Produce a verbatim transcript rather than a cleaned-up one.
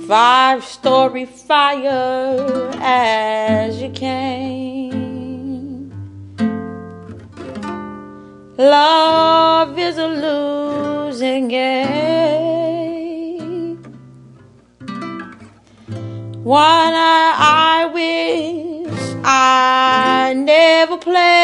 five-story fire as you came. Love is a losing game. One I, I wish I never played.